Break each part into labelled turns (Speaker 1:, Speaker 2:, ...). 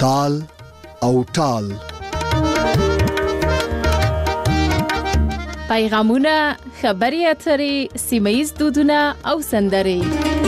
Speaker 1: تال او ټال.
Speaker 2: پیغامونه، خبري اترې، سیمه‌ییز دودونه او سندرې.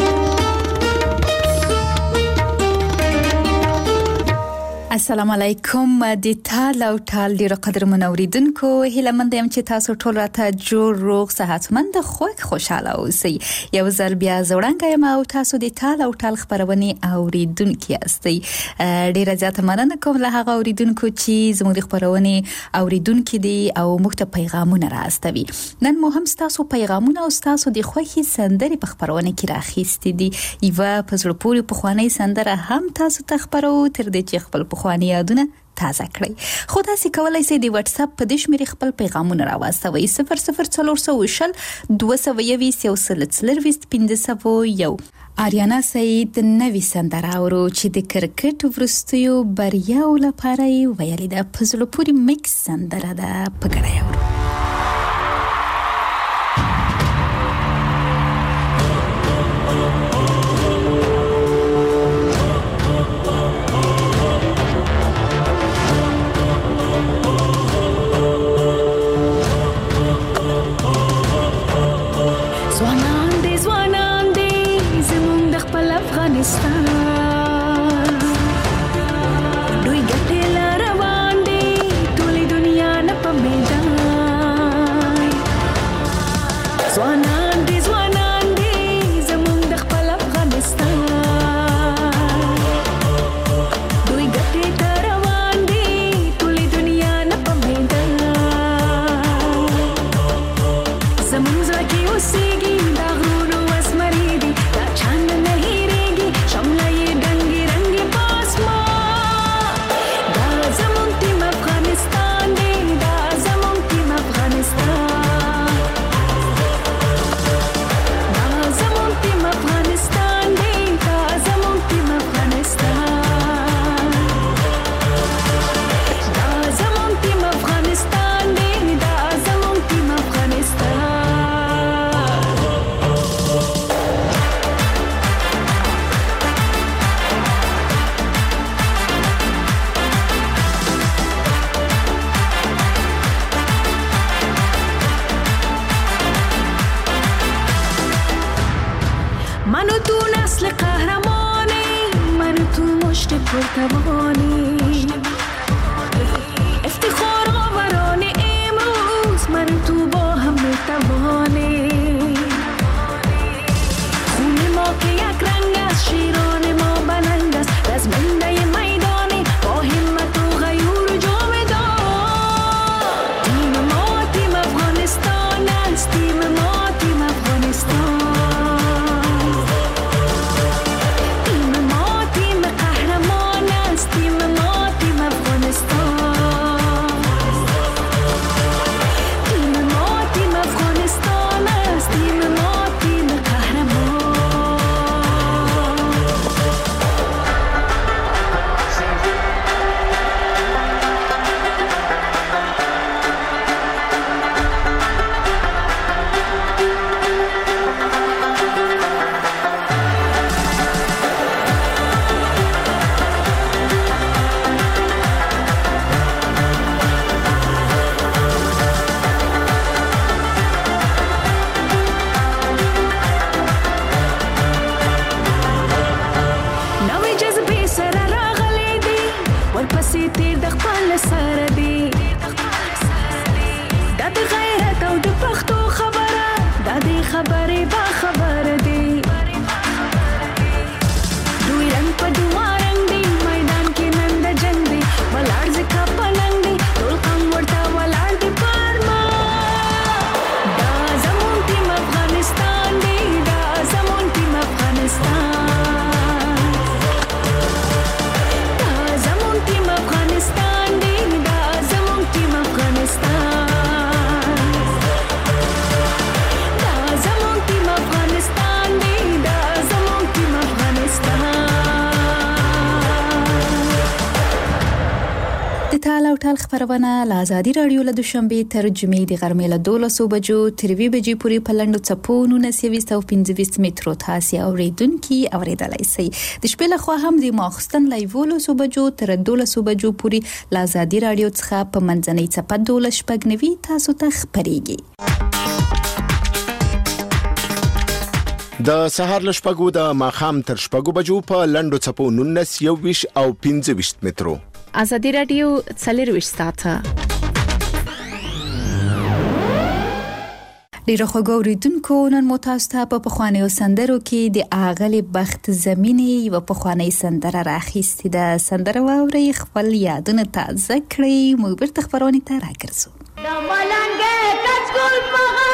Speaker 3: السلام علیکم د تال او ټال ډیره قدرمن اوریدونکو، هیله مند یم چې تاسو ټول راته جوړ روغ صحتمند خوشاله اوسئ. یو ځل بیا زوړنګ یم او تاسو د تال او ټال خبرونه اوریدونکو یاستئ. ډیره زیاته مننه کوم له هغه اوریدونکو چې زموږ خبرونه اوریدونکو دي او موږ ته پیغامونه راستوي. نن مو هم تاسو پیغامونه او تاسو د خوښي سندرې په خبرونه کې راخېستې دي. یو په زړه پورې په خواني سندره هم تاسو ته خبرو تر دې چې خپل خواني یادونه تازه کړئ. خو تاسو کولای شئ د واتس اپ په دې شمیرې خپل پیغامونه راوستوئ 00420 221 1501. آریانا سعید نوی سندره اورو چې د کرکټ ورستیو بریاو لپاره ویلې ده. په زړه پورې میکس سندره ده، په ګډه اورو.
Speaker 4: Team
Speaker 3: لاوټال خبرونه له ازادي رادیو له دوشنبه تر جمعې د غرمې له 12 بجو تر 2 بجې پورې په لندو چپو 1925 مترو تاسو اوریدونکو اوریدلای شئ د شپې له خوا هم د ماخستن لایو له بجو تر 12 بجو پورې له ازادي رادیو څخه په منځنۍ چپه 12 شپږنوي تاسو ته خبريږي
Speaker 1: د سهار لشپګو د ماخام تر شپګو بجو په لندو چپو 19 او 25 مترو
Speaker 2: ازادي رادیو څلرويش ساعته
Speaker 3: ډیره خوږو ریدونکو نن متاسفه په پخوانیو سندرو کې د اغلی بخت زمینی و پخوانی سندره راخیستې ده سندره واوري خپل یادونه تازه کړئ مو بیرته خبرونه ته راګرځو
Speaker 4: د ملنګ کچکول په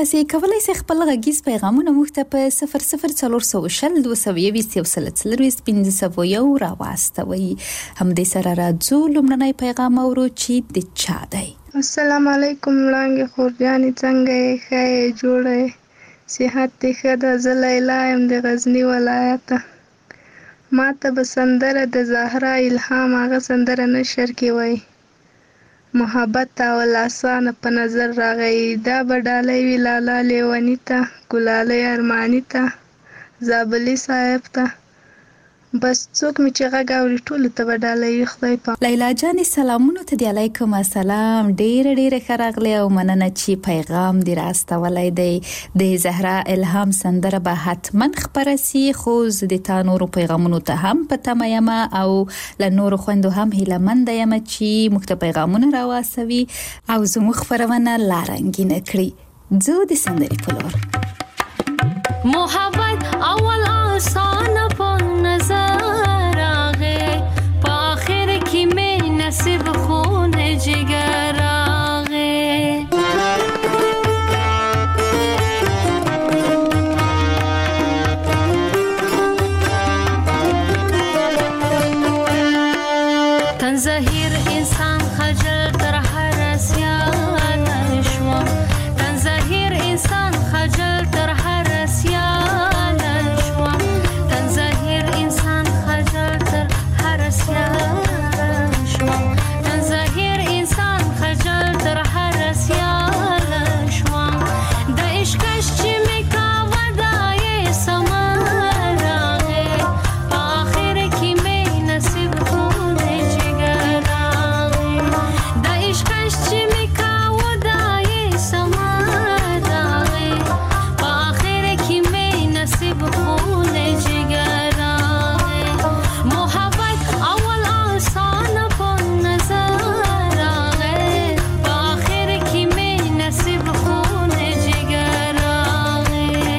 Speaker 3: تاسې کولی شئ خپل غږیز پیغامونه موږ ته په 00420 222 1501 راواستوئ. همدې سره راځو لومړنی پیغام اورو چې د چا دی.
Speaker 5: السلام علیکم وړانګې خورجانې، څنګه یې؟ ښه یې؟ جوړه یې؟ صحت دې ښه ده؟ زه لیلا یم د غزني ولایته. ما ته به سندره د زهرا الهام هغه سندره نشر کې وایي محبت اول آسانه په نظر راغی، دا به ډالۍ وي لالا لیوني ته، ګلالۍ ارماني ته، زابلي صاحب ته، بس څوک مې چې غږ اوري ټولو ته به ډالۍ وي. خدای پاک. لیلا جانې سلامونو ته دې علیکم السلام. ډېره ښه راغلی او مننه چې پیغام دې راستولی دی. د زهرا الهام سندره به حتما خپره سي، خو زه د تا نورو پیغامونو ته هم په تمه یم او له نورو خویندو هم هیلهمنده یم چې موږ ته پیغامونه راواستوي او زموږ خپرونه لا رنګینه کړي. ځو د سندرې په لور.
Speaker 6: محبت اول آسانه په نظر راغی، په آخر کې مې نصیب خون جگر راغی. تن زهیر انسان خجل تر هر سیان شوم، تن زهیر انسان خجل تر هر سیان شوم، تن زهیر انسان خجل تر هر سیان شوم، تن زهیر انسان خجل تر هر سیان شوم. د عشقش چې مې کاوه دایې سما راغی، په آخر کې مې نصیب خون جگر راغی. د عشقش چې مې کاوه دایې سما راغی، په آخر کې مې نصیب خون جگر راغی. محبت اول آسانه په نظر راغی، په آخر کې مې نصیب خون جگر راغی.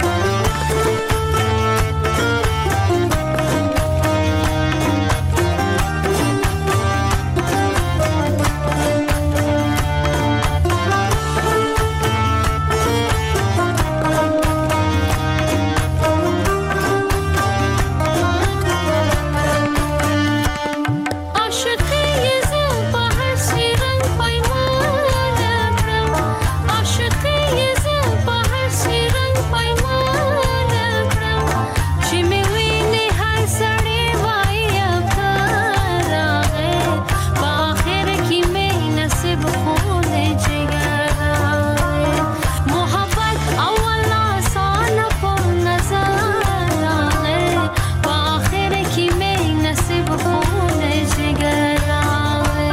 Speaker 6: عاشقی زه په هر سی رنگ پیمانه کړم، عاشقی زه په هر سی رنگ پیمانه کړم، چې مې ویني هر سړی وایي افکار راغی، په آخر کې مې نصیب خون جگر راغی. محبت اول آسانه په نظر راغی، په آخر کې مې نصیب خون جگر راغی.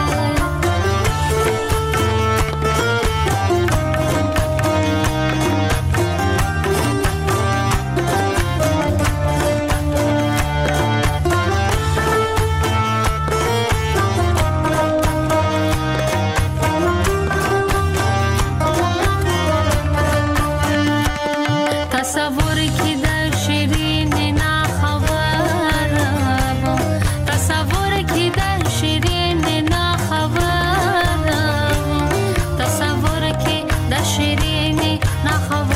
Speaker 6: تصور کې د شیرین نه خبرم، تصور کې د شیرین نه خبرم، تصور کې د شیرین نه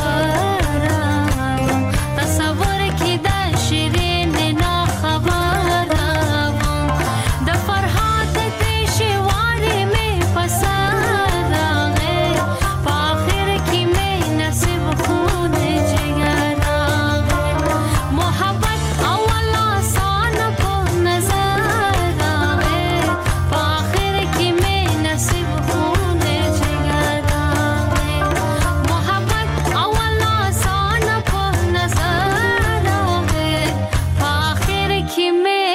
Speaker 6: خبرم، تصور کې د شیرین نه خبرم. د فرحات تشوارې مې پسر راغی، په آخر کې مې نصیب خون جگر راغی. محبت اول آسانه په نظر راغی، په آخر کې مې نصیب خون جگر راغی. محبت اول آسانه په نظر راغی، په آخر کې مې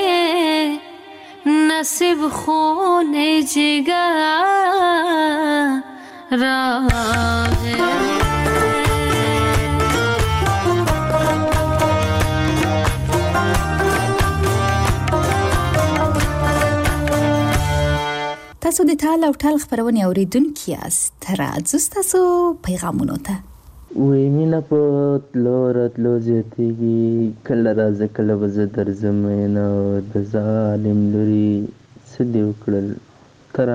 Speaker 6: نصیب خون جگر راغی.
Speaker 3: تاسو د ټال او ټال خبرونه اوریدونکي یاست. راځو تاسو پیغامونو ته.
Speaker 7: وی مینه په تلو راتلو زیاتېږي، کله راځه کله به زه درځم، مینه د ظالم لوري څه دې وکړل، ته رانه لاړې زه یوازې پاتې شومه. د فرهاد د تې شوارې مې په سر راغې، په آخر کې مې نصیب خون جگر راغې. محبت اول آسانه په نظر راغې، په آخر کې مې نصیب خون جگر راغې. محبت اول آسانه په نظر راغې، په آخر کې مې نصیب خون جگر راغې.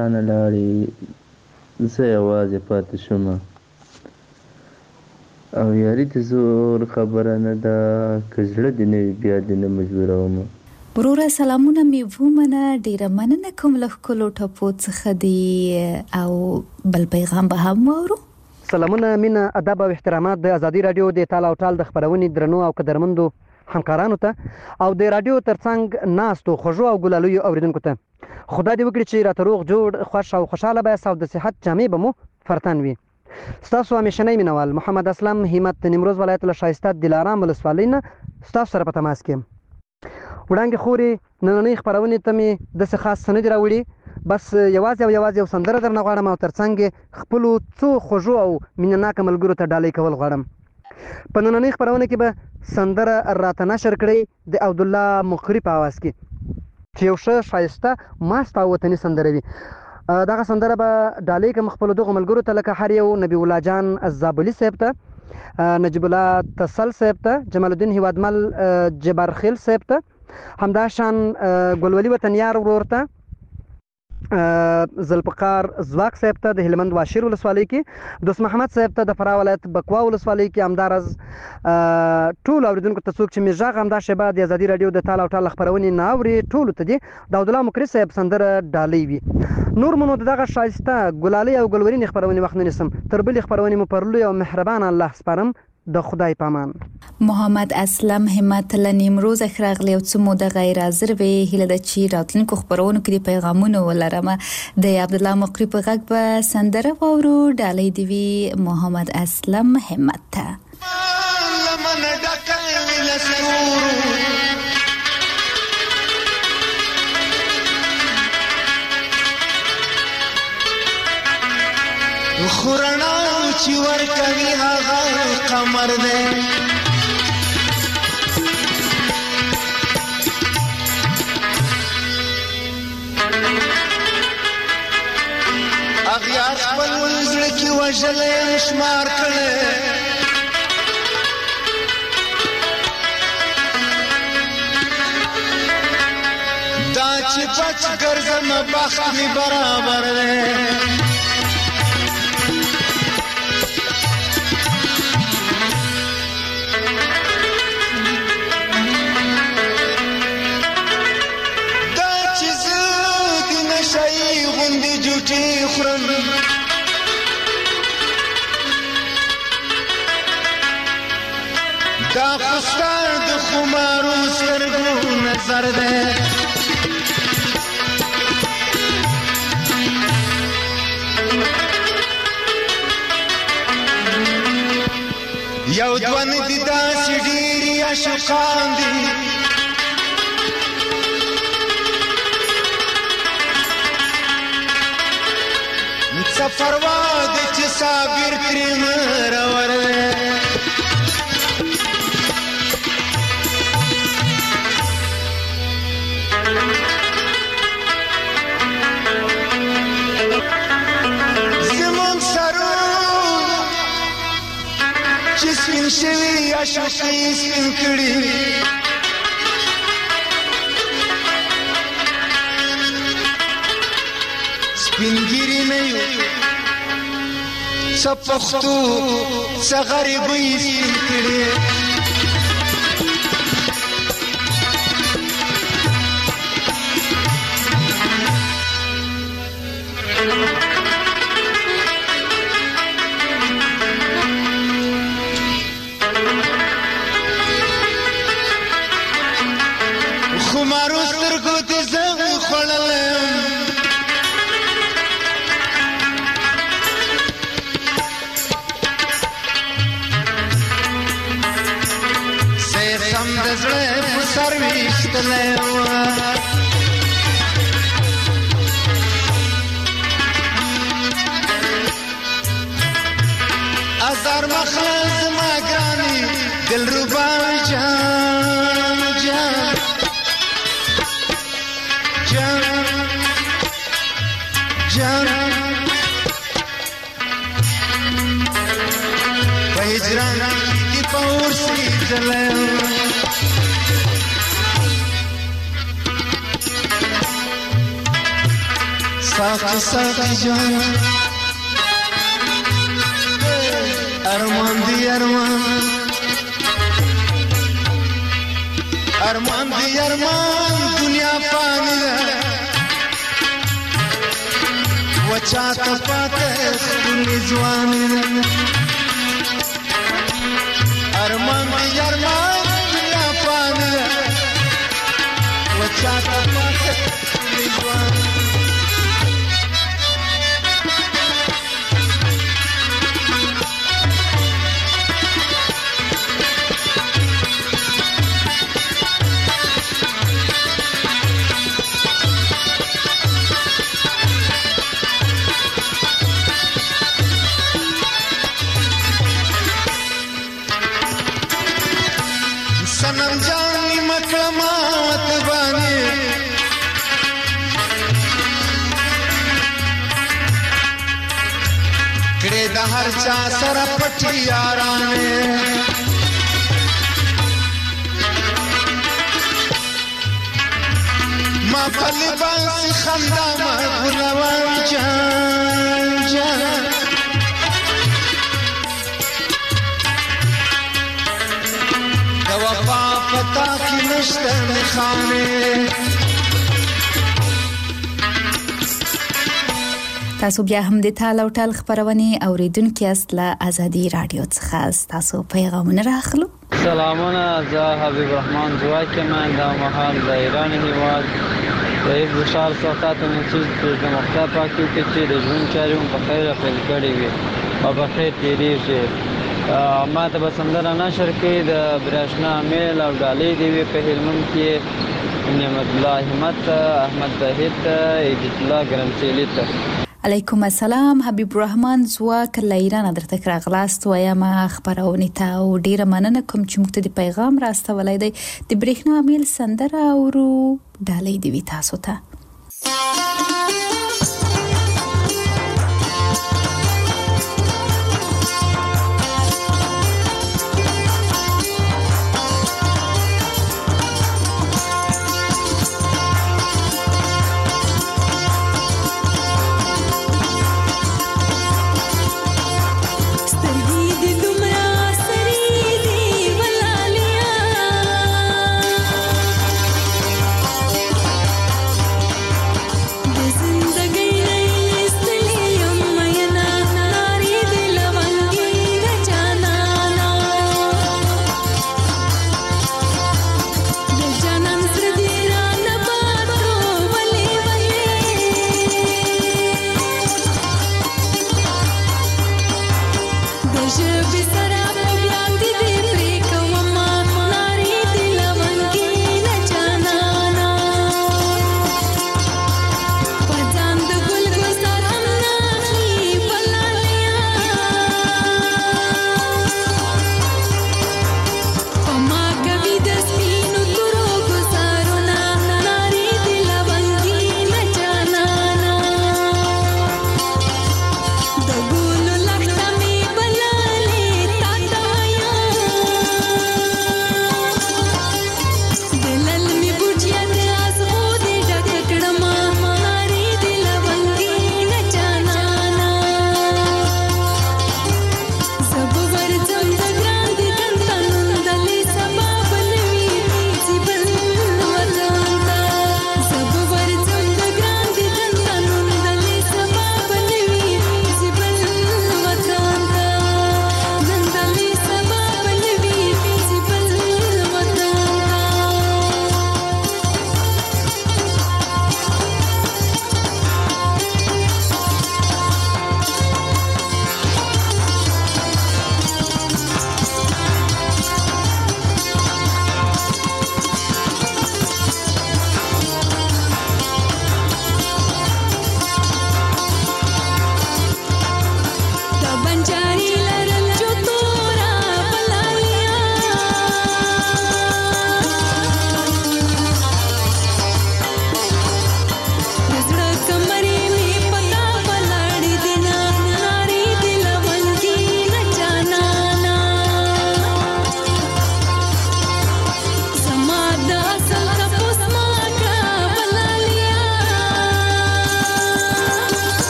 Speaker 7: او یاري د زور خبره نه ده، که زړه دې نه وي بیا دې نه مجبورومه.
Speaker 3: وروره سلامونه مې ومنه، ډیره مننه کوم له ښکلو ټپو څخه دی او بل پیغام به هم واورو.
Speaker 8: سلامونه، مینه، ادب او احترامات د ازادي رادیو د تال او ټال د خبرونې درنو او قدرمندو همکارانو ته او د رادیو ترڅنګ ناستو خوږو او ګلالیو اوریدونکو ته. خدای دې وکړي چې راته روغ جوړ خوښ او خوشحاله به او د صحت جامې به مو فرتن وي. ستاسو همیشنی مینوال محمد اسلم همت نیمروز ولایت له ښایسته دلارام ولسوالۍ نه ستاسو سره په تماس کې یم. وړاندې خورې نننۍ خپرونې ته مې داسې خاص څه نه دي راوړي، بس یوازې یو سندره درنه غواړم او ترڅنګ خپلو څو خوږو او مینهناکه ملګرو ته ډالۍ کول غواړم. په نننۍ خپرونه کې به سندره راته نشر کړئ د عبدالله مقری په اواز کې چې یو ښه ښایسته ماست او وطني سندره وي. دغه سندره به ډالۍ کوم خپلو دغو ملګرو ته، لکه هر یو نبی الله جان الزابلي صاحب ته، نجیب الله تسل صاحب ته، جمال الدین هیوادمل جبارخیل صاحب ته، همداشان ګلولي وطنیار ورور ته، ذوالفقار زواک صاحب ته د هلمند واشیر ولسوالۍ کې، دوست محمد صاحب ته د فراه ولایت بکوا ولسوالۍ کې، همدارز ټولو اوریدونکو ته څوک چې مې غږ همدا شیبه د ازادي رادیو د تال او ټال خپرونې نه اوري ټولو ته دې د عبدالله مقری صاحب سندره ډالۍ وي. نور مو نو دغه ښایسته ګلالۍ او ګلورینې خپرونې وخت نه نیسم، تر بلې خپرونې مو پر لوی او مهربان الله سپارم. د خدای پامان.
Speaker 3: محمد اسلم همت له نیمروز راغلی او څه موده غیر حاضر وي، هیله ده چې راتلونکو خبرونو کې د پیغامونو ولرم. د عبدالله مقری په غږ به سندره واورو، ډالۍ دی وی محمد اسلم همت ته.
Speaker 9: خورنا چې ورکوي هغه قمر دی، اغیار خپل زړه کې وژلی شمار کړی، دا چې پچ ګرځم بخت مې برابر دی. دا خستار د خمارو سترګو نظر ده، یو دوه نه دي داسې ډېرې عاشقان دي، څه پروا ده چې صابر ترې مرور دی. زمون سرونه چې سپین شوي عاشقۍ سپین کړي، سپین ګیري نه یو څه پښتو څه غریبۍ سپین کړي. خمارو سترګو ته زنګ خوړلی، سم د زړه په سر ویشتلی وه، ازار مخله زما ګرانې دلربا جان جان جان جان، په هجران کې په ورسېدلی ساقي ساقي جان، ارمان دی ارمان ارمان دی ارمان دنیا فانی ده وچا تپاته دنیا ځواني ده ارمان دی ارمان دنیا فانی ده وچا تپاته دنیا ځواني सनम जानी मकमावत बानी कड़े द हर चा सर पटी याराने मां पली बांसी खंदा मां बुलवान जान जान वफा पता की नश्ते में खाने
Speaker 3: تاسو بیا هم د تال او ټال خبرونه اوریدونکو است له ازادي رادیو څخه تاسو پیغامونه راخلو
Speaker 10: سلامونه زه حبیب الرحمن زواکه من د محل د ایران هیواد د بشار سوقاتو نشید د مختار پاکو کې چې د ژوند چارې په خیر خپل کړي وي او په خیر تیریږي ما ته بسندره نشر کې د براشنا میل او ډالۍ دی په هلمند کې نعمت الله همت احمد زاهد ایت الله ګرمسیلیت
Speaker 3: علیکم السلام حبیب الرحمن زواک له ایران درته راغلاست وایم خبرونه ته او ډیره مننه کوم چې موږ ته د پیغام راستولای دی د برېښنا میل سندره او ډالۍ دی تاسو ته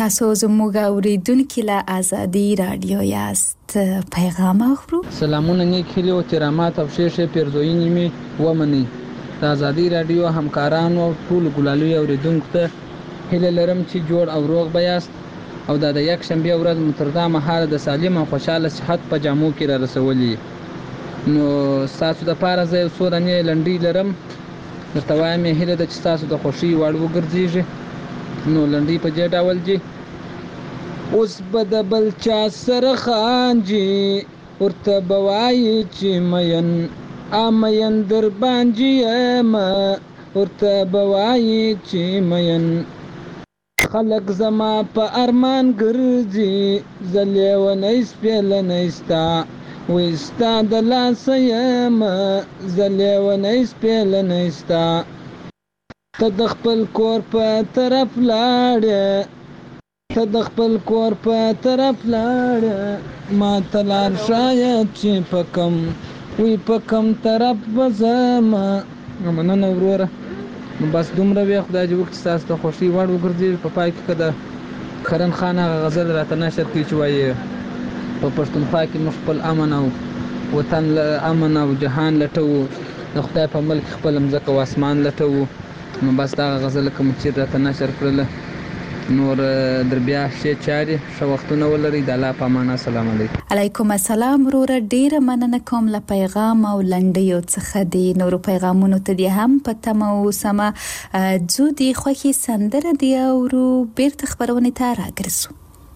Speaker 3: تاسو زموږ اوریدونکو له آزادي رادیو یاست. پیغام اخرو.
Speaker 11: سلامونه نیک هیله او کرامات او شیشه پیرزوینې می ومني. د آزادي رادیو همکارانو او ټول ګلالوي اوریدونکو ته هیله لرم چې جوړ او روغ بیاست او د یک شنبه ورځ متردا مهاله د سالم او خوشاله صحت په جامو کې را رسولي. نو تاسو د پاره زه څو دنې لنډي لرم، درته وایم هیله د چې تاسو د خوشي وړ وګرځيږي. نو لنډي په دې ډول دي: اوس به د بل چا سره خانجي ورته بوایي چې مین امین در باندې ما ورته بوایي چې مین خلق زما په ارمان ګرځي زلیونی سپیلنی ستا وستا د لاس یم زلیونی سپیلنی ستا ته د خپل کور په طرف لاړې ته د خپل کور په طرف لاړې ما ته لار شاید چې په کم وی په کم طرف به زما مننه وروره. نو بس دومره وی خدای دې وکړي ستاسو ته خوښي وړ وګرځي. په پای کې که د خرن خان هغه غزل راته نشر کړي چې وایي په پښتونخوا کې موږ خپل امن او وطن امن او جهان لټوو، د خدای په ملک خپل مځکه او اسمان لټوو. نو بس دغه غزل کوم چې راته نشر کړله نور در بیا شي چاري ښه وختونه ولرئ. د الله په امان. السلام علیکم.
Speaker 3: علیکم السلام. وروره ډیره مننه کوم له پیغام او لنډیو څخه. دی نورو پیغامونو ته دی هم په تمه اوسمه. ځو دی خوښي سندره دی اورو بیرته خبرونه ته راګرځو.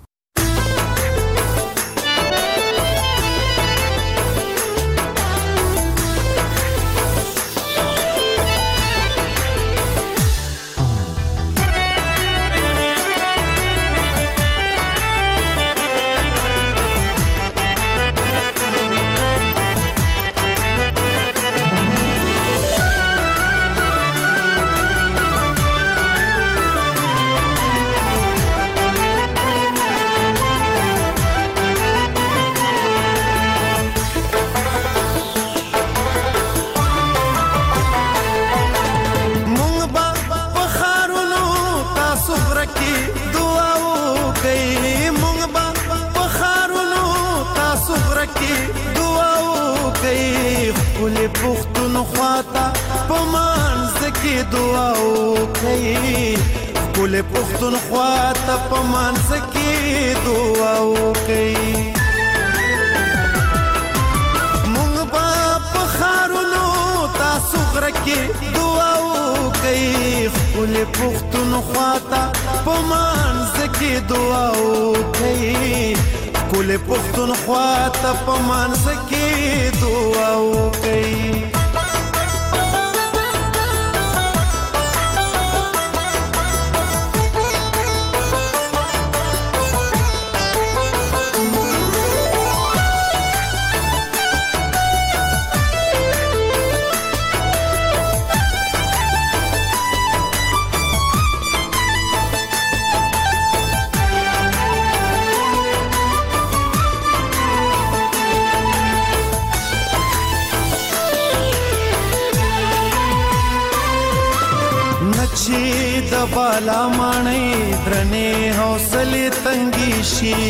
Speaker 9: بالا مانی درنې حوصله تنګي شي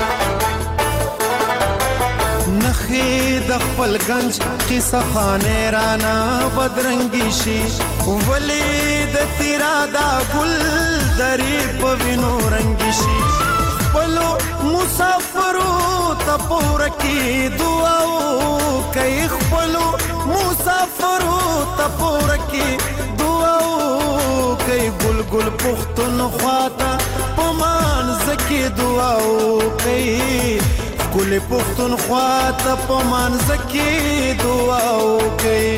Speaker 9: نخې د خپل گنج قصه خانه رانا بدرنګي شي ولې د تیرا دا ګل درې په وینو رنګي شي خپلو مسافرو ته پوره کې دعا کوي خپلو مسافرو ته پوره کې کئی گل گل پختون خواتا پمان زکی دعاو کئی گل پختون خواتا پمان زکی دعاو کئی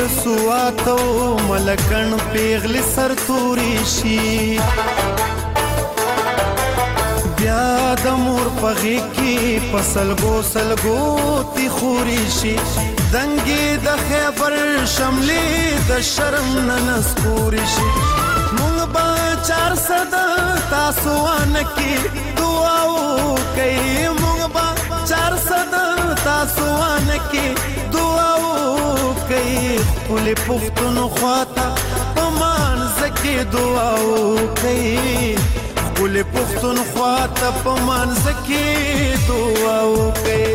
Speaker 9: سواتو ملکن پیغلی سر توری شي بیا د مور پغی کی پسلګو سلګو تی خوري شي دنګي د خیبر شملې د شرم ننسکوري شي مونږ با 400 تاسو ان کی دعا کوي مونږ با 400 تاسو ان کی دعا کوي ټول پښتون خواته پمان زکه دعا کوي ټول پښتون خواته پمان زکه دعا کوي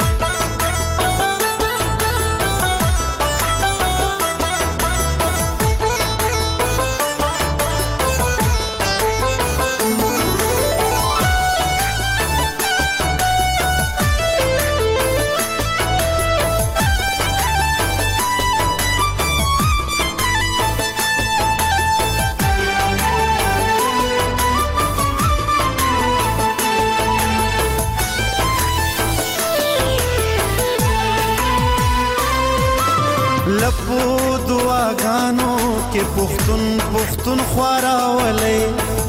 Speaker 9: لپو دعاګانو کې پښتون خوارا ولې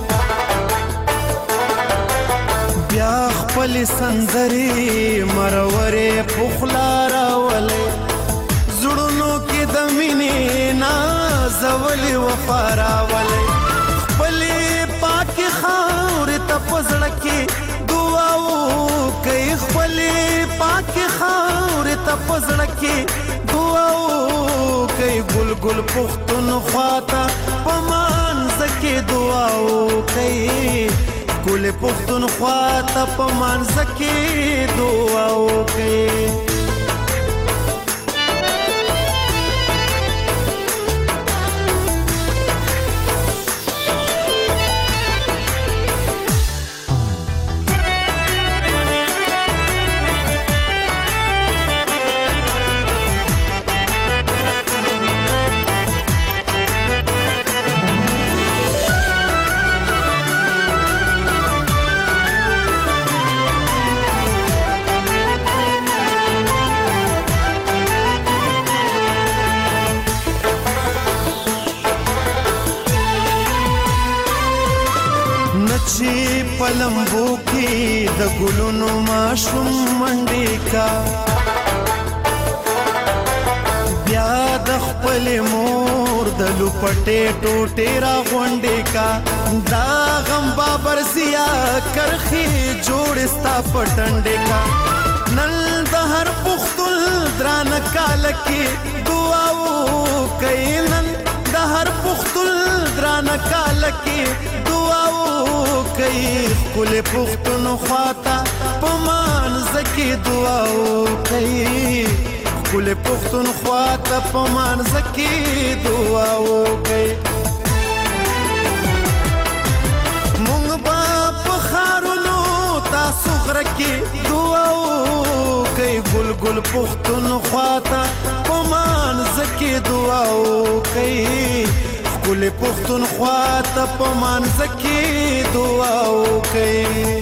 Speaker 9: بیا خپل سندري مرورې پخلارا ولې زړونو کې د مینې نازولې وفارا ولې خپل پاک خاور ته پزړه کې دعا کوي خپل پاک خاور ته پزړه کې دعا کوي ګل ګل پښتون خواته پمان زکه دعا کوي ګل پښتون خواته پمان زکه دعا کوي چې پلمبو کې د ګلونو ماشوم منډې کا بیا د خپل مور د لوپټې ټوټې را غونډې کا دا غم بابر سیا کرخي جوړستا پټنډې کا نن د هر پختل دران کال کې دعا کوي نن د هر پختل دران کال کې دعا کوي خپل پښتون خواته پمان زکه دعا کوي خپل پښتون خواته پمان زکه دعا کوي مونږ با په خارونو تاسو غره کې دعا کوي ګل ګل پښتون خواته پمان زکه دعا کوي ګل پښتون خواته پمان زکه دعا کوي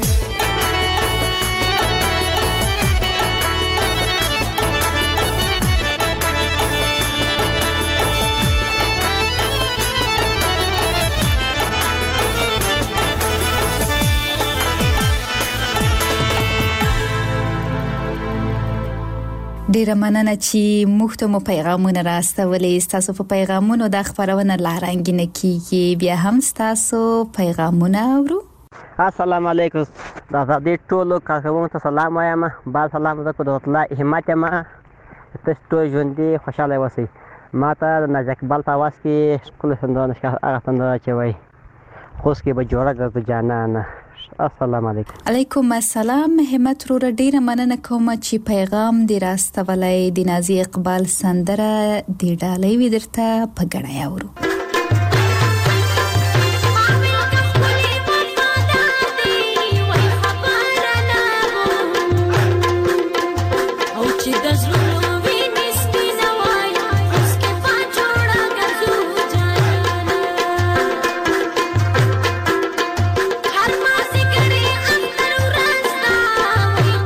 Speaker 3: ډیره مننه چې موږ ته مو پیغامونه راستولې تاسو په پیغامونو د خبرونه لارنګینه کیږي بیا هم تاسو پیغامونه اورو
Speaker 12: السلام علیکم دا دې ټولو کارکونکو ته سلام وایم با سلام زکه د الله همت ما تاسو ټول ژوندۍ خوشاله اوسئ ما ته د نجک بل تاواز کې ټول سندونه هغه سندونه چې وای خوش کې به جوړه ګرځي جانان السلام علیکم
Speaker 3: علیکم السلام همت رو ډیره مننه کوم چې پیغام دی راستولای د نازي اقبال سندره دی ډالۍ ودرته په ګړای اورو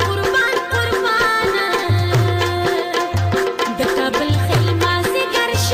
Speaker 6: د کابل خیمه زګر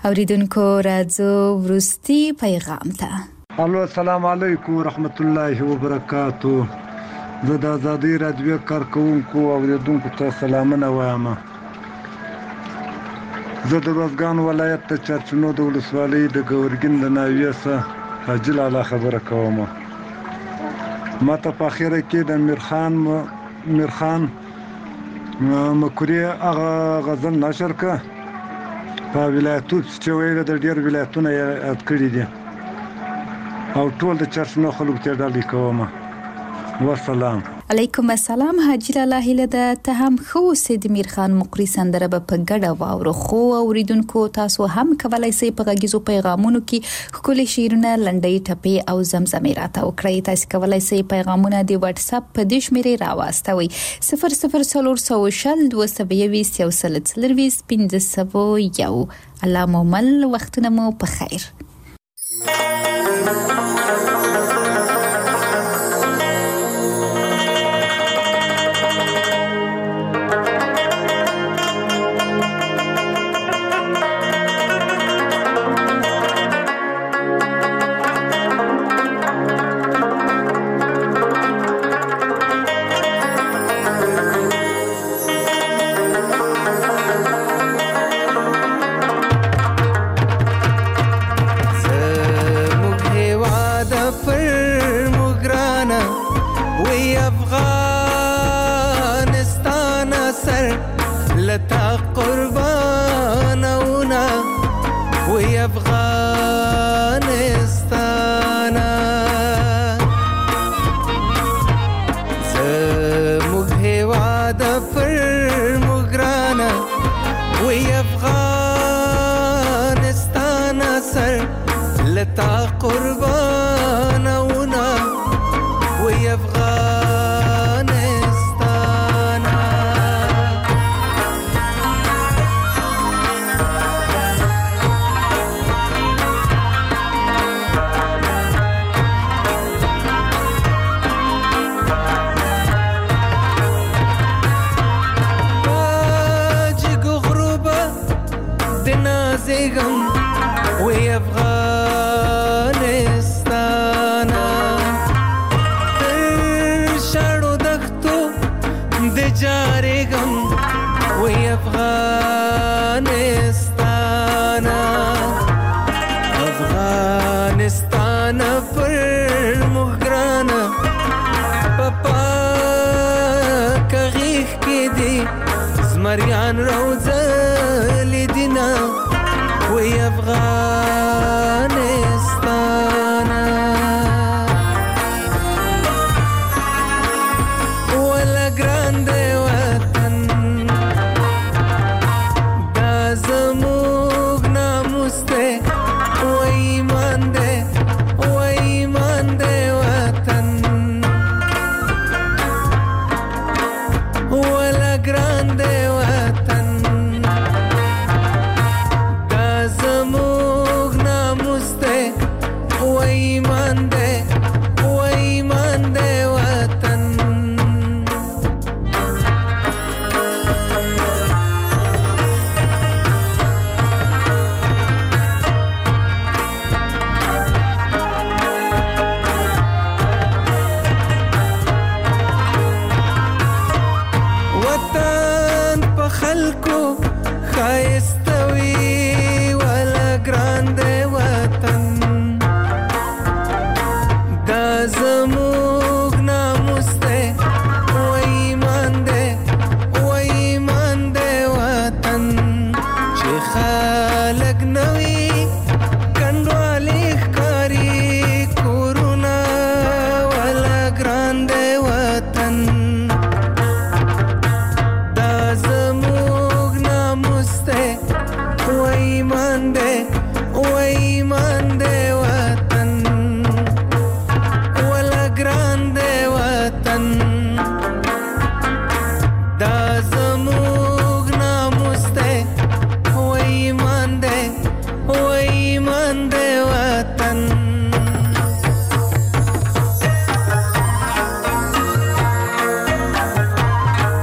Speaker 3: اوریدونکو راځو ورستي پیغام ته.
Speaker 13: الو السلام علیکم ورحمت الله وبرکاتو. زه د آزادۍ رادیو کارکونکو او اوریدونکو ته سلامونه وایم. زه د روزګان ولایت د چرچنو د ولسوالۍ د ګورګین د ناویې څخه حاجي لالا خبره کوم. ما ته په اخره کې د میرخان مکوري هغه غزل نشر که په ولایتو چې ویل د ډېر ولایتونه یاد کړي دي او ټول د چرچنو خلکو ته ډالۍ کوم. والسلام.
Speaker 3: علیکم السلام حاجی لالا هیله ده ته هم خو سید میرخان مقری سندره په ګډه واورو. خو اوریدونکو تاسو هم کولای شئ په غږیزو پیغامونو کې خپل شعرونه لنډۍ ټپې او زمزمې راته وکړئ. تاسو کولای شئ پیغامونه د واتس اپ په دې شمیرې راواستوي 004221 الله مومل. وختونه مو په خیر.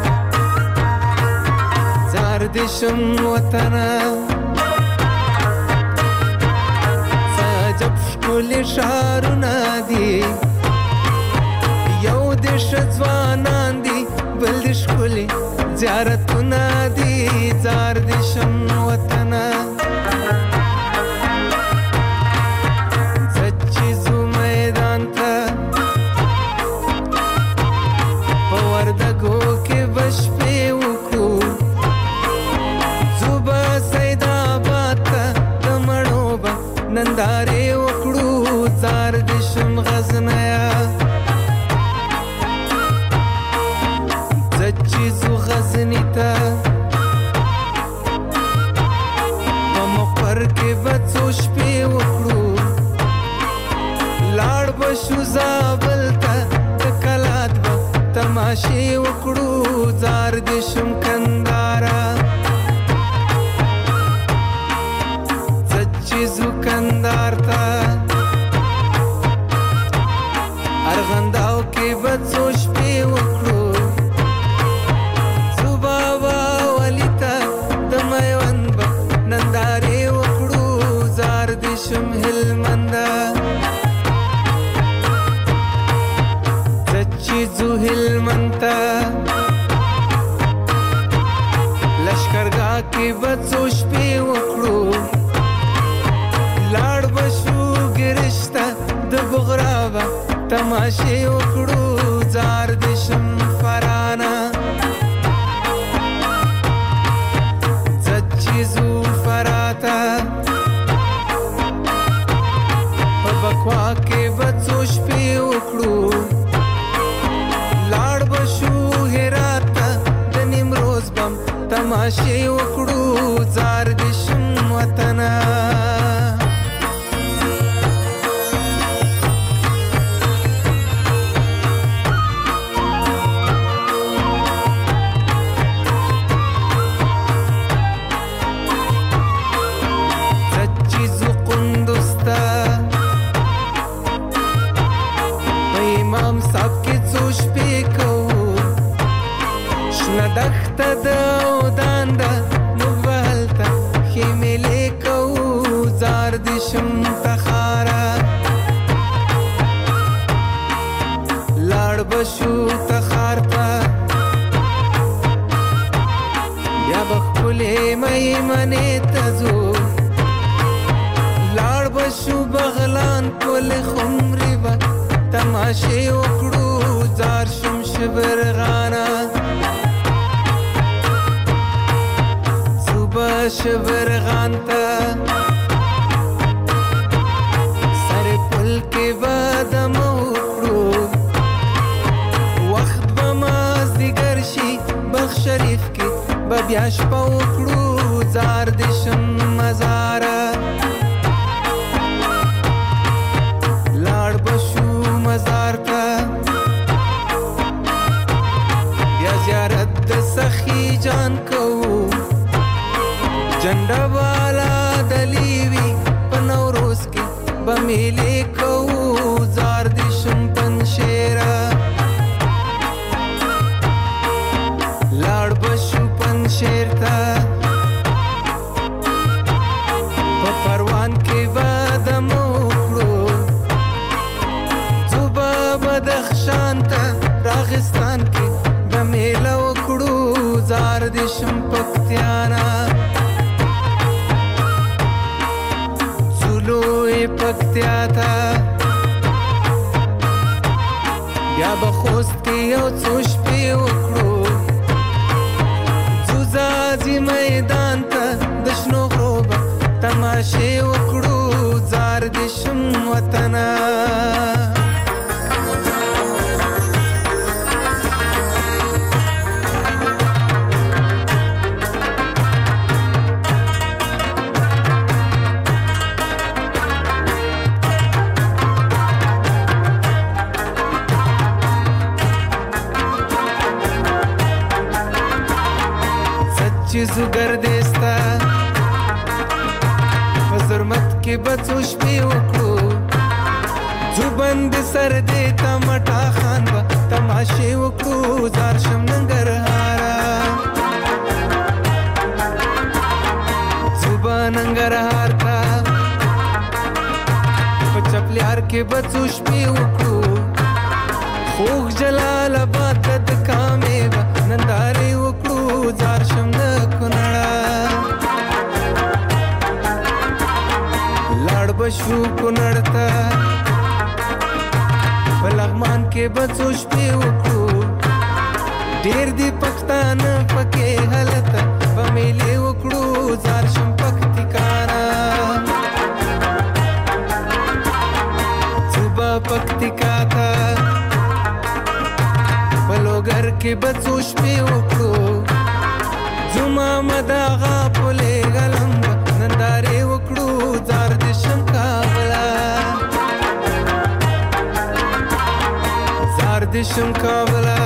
Speaker 14: شم وطنه ښکلي ښارونه دي یو د ښه ځوانان دي بل د ښکلي زیارتونه دي زار د شم وطنه زه چې ځو میدان ته په وردګو کې به شپې وکړو ځو به سیدآباد ته د مڼو به نندارې وکړو زار د شم غزنیه زه چې ځو غزني ته په مقر کې به څو شپې وکړو لاړ به شو زابل ته د کلات به تماشې وکړو زار د شم کندهاره زه چې ځو کندهار ته ارغنداو کې به څو شپې وکړو ځو بابا ولي ته د میوند به نندارې وکړو زار د شم هلمنده زه چې ځو هلمند ته لشکرګاه کې به څو شپې وکړو لاړ به شو ګرش ته د بغرا به تماشې وکړو زار د شم فرانه زه چې ځو فراه ته په بکوا کې به څو شپې وکړو لاړ به شو هرات ته د نیمروز بم تماشې وکړو زار د شم وطنه دخته د اودان ده موږ به هلته ښې میلې کوو زار د شم تخاره لاړ به شو تخار ته بیا به ښکلې میمنې ته ځو لاړ به شو بغلان پلې خمرې به تماشې وکړو زار شم شبرغانه شبرغان ته سر پل کې به دمه وکړو وخت به مازدیګر شي بلخ شریف کې به بیا شپه وکړو زار د شم مزاره لاړ به شو مزار ته بیا زیارت د سخي جان کوو جنډه والا دلیوی په نوروز کې به میلې کوو زار د شم پنشیره لاړ به شو پنشیر ته په پروان کې به دمه وکړو ځو به بدخشان ته راغستان کې به میله وکړو زار د شم پکتیانا پکتیا ته بیا به خوست کې یو څو شپې وکړو ځو ځاځي میدان ته د شنو غرو به تماشې وکړو زار د شم وطنه چې زوګر دستا په زرمت کې به څو شپې وکړو ځو بند سر دې تمټا خان به تماشې وکړو زار شم ننګرهاره ځو به ننګرهار ته په چپلې ښار کې به څو شپې وکړو خوږ جلال آباد ته د کامې به نندارې وکړو ځار شم د کونړه لاړ به شو کونړ ته په لغمان کې به څو شپې وکړو ډېر دي پښتانه پکې هلته به میلې وکړو ځار شم پکتیکانا صوبه پکتیکا ته په لوګر کې به څو شپې وکړو زما مداغه پلې غلم به نندارې وکړو ځار دې شم کابله ځار دې شم کابله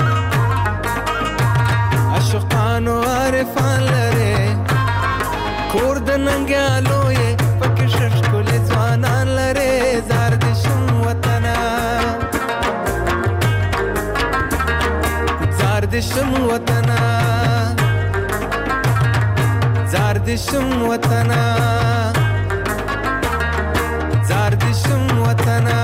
Speaker 14: عاشقانو عارفان لري کور د ننګیالو یې پکې ښکلي ځوانان لري زار دې شم وطنه زار دې شم وطنه زار دې شم وطنه زار دې شم وطنه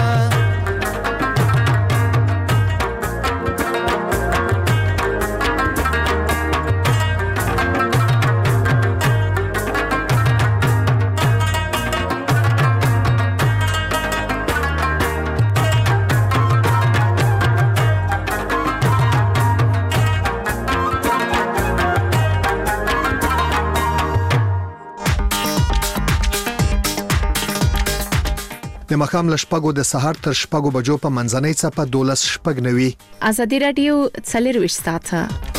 Speaker 15: د مخام لشپګو د سهار تر شپګو بجو په منځنۍ څپه 12 شپګ نوي
Speaker 2: ازادي رادیو 40 ساعته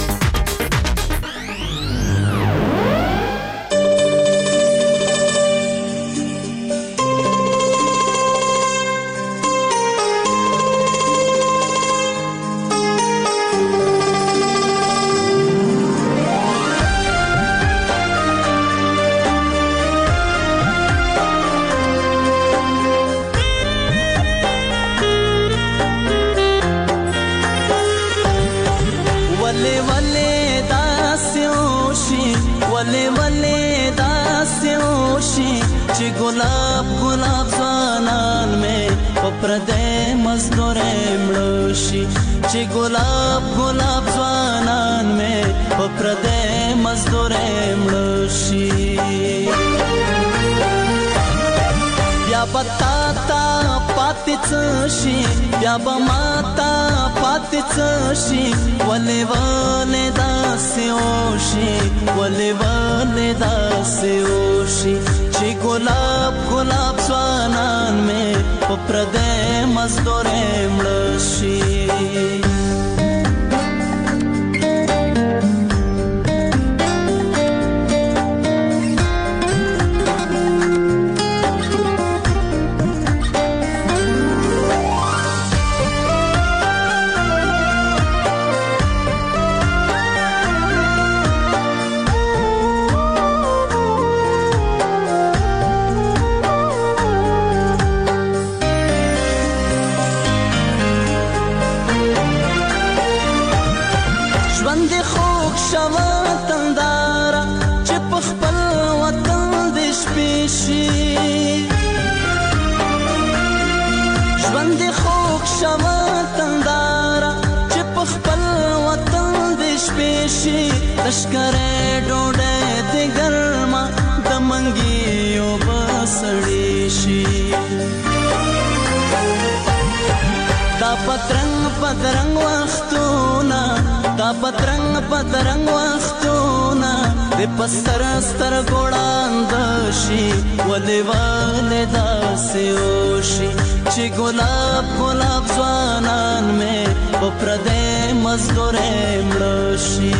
Speaker 16: गुलाब गुलाब ज़वानान में पप्रदे मज़दूर मड़ोशी ची गुलाब गुलाब ज़वानान में पप्रदे मज़दूर मड़ोशी या बताता पातिचशी या बमाता पातिचशी वले वले दास्योशी वले वले दास्योशी ची गुलाब गुलाब ज़वानान में पप्रदे मज़दूर मड़ोशी लश्करे डोडे ते गर्मा दमंगियो बसड़ीशी दा पतरंग वख्तूना दा पतरंग वख्तूना दे पस्तर स्तर गोड़ांदशी वले वले दास्योशी ची गुलाब गुलाब ज़वानान में पप्रदे मज़दूर मड़ोशी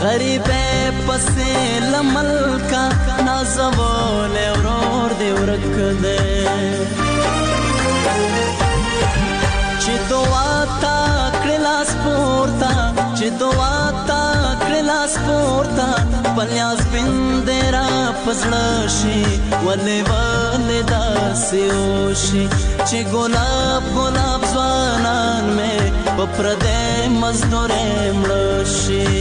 Speaker 16: غریبه پسې لملکا نازول ورور دی ورک دی چې دعا تا کړلا سپورتا چې دعا تا کړلا سپورتا پلیاس بندرا پزړه شي ولې ولې داسې وشي چې ګلاب ګلاب ځوانان مې په پردې مزدورې مړه شي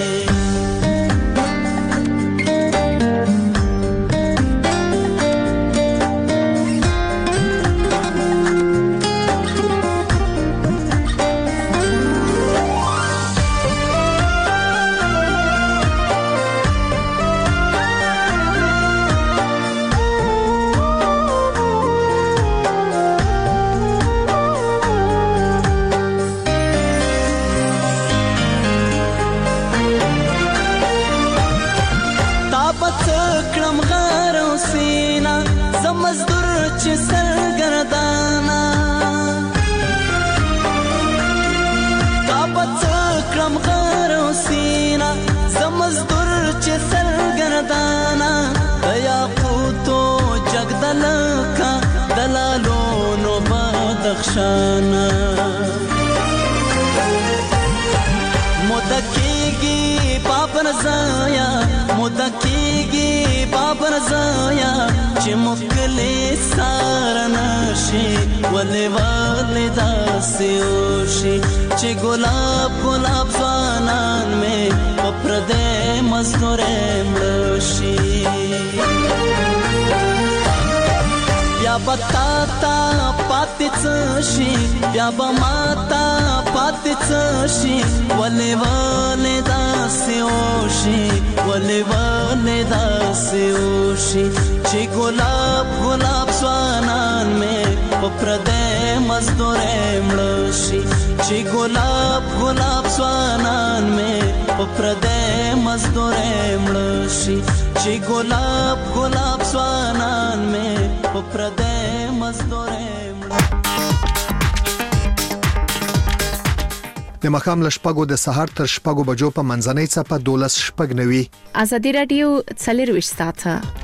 Speaker 16: چې سرګردانا کابت کړم غار او سینا زمزدور چې سرګردانا دیا پوتو جگدل کا دلالو نو بدخشانا مدکیږي بابر زایا مدکیږي بابر زایا چې مکلې سارنشي ولې ولې داسې وشي چې ګلاب ګلاب ځوانان مې په پردې مزدورې مړه شي بیا به تا ته پاتې څه شي بیا به ما ته پاتې څه شي ولې ولې داسې وشي ولې ولې داسې وشي چې ګلاب ګلاب ځوانان مې په پردې مزدورې مړه شي چې ګلاب ګلاب ځوانان مې په پردې مزدورې مړه شي چې ګلاب ګلاب ځوانان مې په پردې مزدورې
Speaker 15: د مخام لشپګو د سهار تر شپګو بجو په منځنۍ څپه 12:09
Speaker 2: ازادي رادیو 24 ساعته